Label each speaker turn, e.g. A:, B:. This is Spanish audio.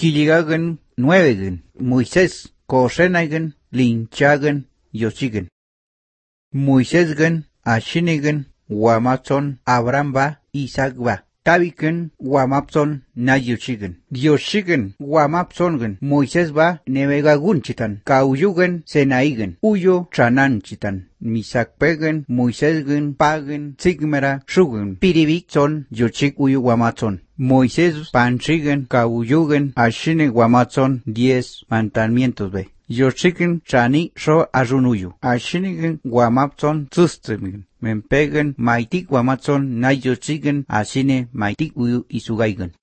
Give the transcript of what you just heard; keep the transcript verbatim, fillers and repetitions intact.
A: Kiligagan nuevegan, Moisés, kosenagan, linchagan, yosigan. Moisésgan, ashinigan, Wamapson, Abramba, Isaacba. Tabikan, Wamapson, Nayoshigan. Dioshigan, Wamapsongan, Moisésba, Nevegagunchitan. Kauyugan, Senaigan. Uyo, Trananchitan. Misakpegan, Moisésgan, Pagan, Sigmera, Shugan. Piribikson, Yochik Uyu Wamapson. Moisés, Panchigan, Kauyugan, Ashine Wamapson, diez mandamientos be. Yoshigan, Chani, Sho Arunuyu. Ashinigan, Wamapson, Tsustigan. Mempegan, Maitik Wamapson, Nayochigan, Ashine, Maitik Uyu Isugaigan.